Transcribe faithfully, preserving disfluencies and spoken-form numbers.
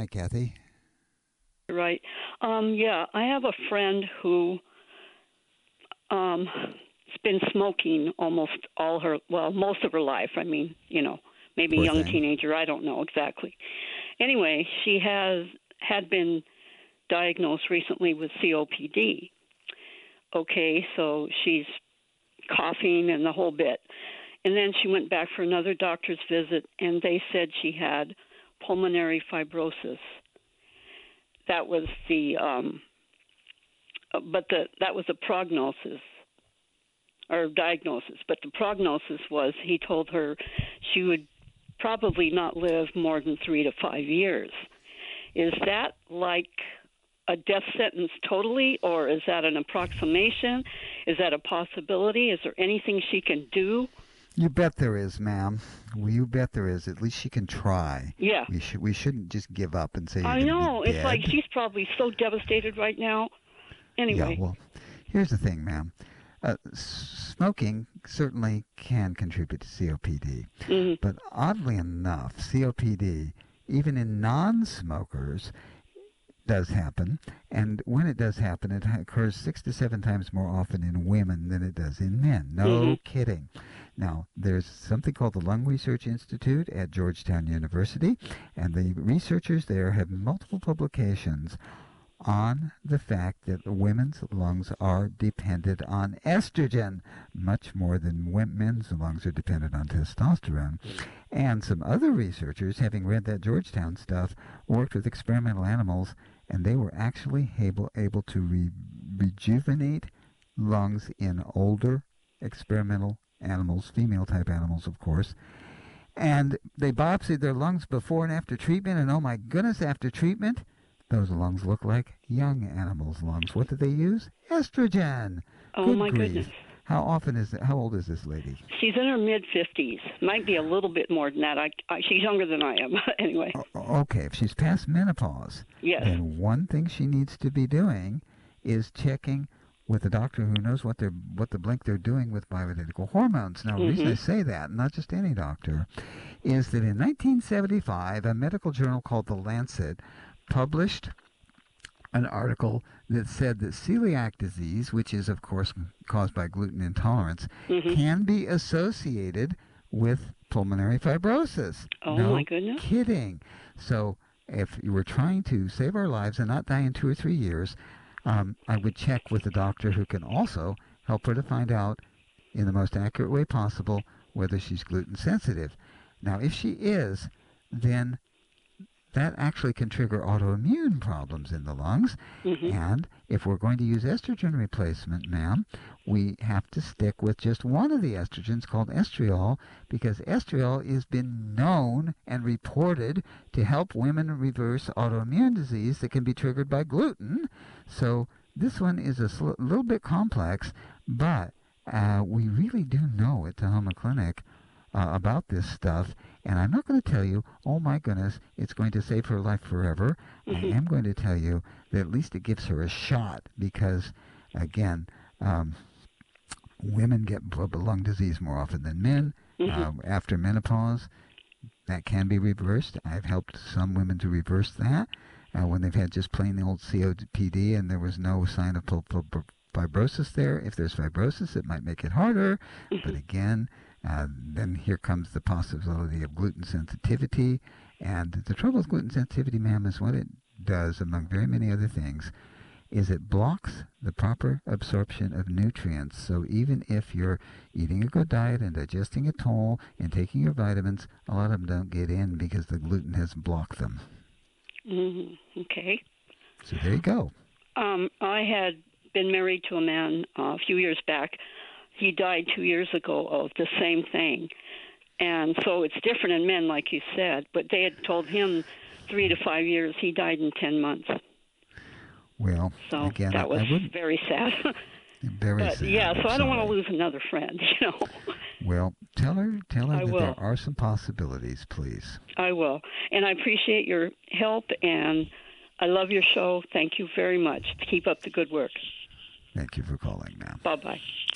Hi, Kathy. Right. Um, yeah, I have a friend who um has been smoking almost all her well, most of her life. I mean, you know, maybe Poor young thing. teenager, I don't know exactly. Anyway, she has had been diagnosed recently with C O P D. Okay, so she's coughing and the whole bit. And then she went back for another doctor's visit and they said she had pulmonary fibrosis. That was the um but the that was a prognosis or diagnosis, but the prognosis was he told her she would probably not live more than three to five years. Is that like a death sentence totally, or is that an approximation? Is that a possibility? Is there anything she can do? You bet there is, ma'am. Well, you bet there is. At least she can try. Yeah. We should we shouldn't just give up and say you're I going to know. be It's like dead. she's probably so devastated right now. Yeah, Anyway. well, here's the thing, ma'am. Uh, s- smoking certainly can contribute to C O P D, Mm-hmm. but oddly enough, C O P D, even in non-smokers, does happen, and when it does happen, it occurs six to seven times more often in women than it does in men. Mm-hmm. No kidding. Now, there's something called the Lung Research Institute at Georgetown University, and the researchers there have multiple publications on the fact that women's lungs are dependent on estrogen much more than men's lungs are dependent on testosterone. And some other researchers, having read that Georgetown stuff, worked with experimental animals, and they were actually able, able to re- rejuvenate lungs in older experimental animals, female-type animals, of course. And they biopsied their lungs before and after treatment, and oh my goodness, after treatment, those lungs look like young animals' lungs. What do they use? Estrogen. Oh Good my goodness. grief. How often is it? How old is this lady? She's in her mid fifties. Might be a little bit more than that. I, I she's younger than I am. Anyway. O- okay, if she's past menopause, Yes. then one thing she needs to be doing is checking with a doctor who knows what they're what the blink they're doing with bioidentical hormones. Now, the reason I Mm-hmm. say that, not just any doctor, is that in nineteen seventy-five, a medical journal called The Lancet published an article that said that celiac disease, which is of course caused by gluten intolerance, Mm-hmm. can be associated with pulmonary fibrosis. Oh my No goodness. kidding. So if you were trying to save our lives and not die in two or three years, um, I would check with a doctor who can also help her to find out in the most accurate way possible whether she's gluten sensitive. Now, if she is, then that actually can trigger autoimmune problems in the lungs. Mm-hmm. And if we're going to use estrogen replacement, ma'am, we have to stick with just one of the estrogens called estriol, because estriol has been known and reported to help women reverse autoimmune disease that can be triggered by gluten. So this one is a sl- little bit complex, but uh, we really do know at Tahoma Clinic uh, about this stuff. And I'm not going to tell you, oh my goodness, it's going to save her life forever. I Mm-hmm. am going to tell you that at least it gives her a shot because, again, um, women get lung disease more often than men Mm-hmm. uh, after menopause. That can be reversed. I've helped some women to reverse that uh, when they've had just plain old C O P D and there was no sign of pul- pul- pul- fibrosis there. If there's fibrosis, it might make it harder. But Mm-hmm. again, uh, then here comes the possibility of gluten sensitivity. And the trouble with gluten sensitivity, ma'am, is what it does, among very many other things, is it blocks the proper absorption of nutrients. So even if you're eating a good diet and digesting it all and taking your vitamins, a lot of them don't get in because the gluten has blocked them. Mm-hmm. Okay. So there you go. Um, I had been married to a man uh, a few years back. He died two years ago of the same thing. And so it's different in men, like you said. But they had told him three to five years. He died in ten months. Well, So again, I, that was I wouldn't. very sad. Very But sad. yeah, I'm so I don't want to sorry. lose another friend, you know. Well, tell her, tell her I that there will. are some possibilities, please. I will. And I appreciate your help, and I love your show. Thank you very much. Keep up the good work. Thank you for calling, ma'am. Bye-bye.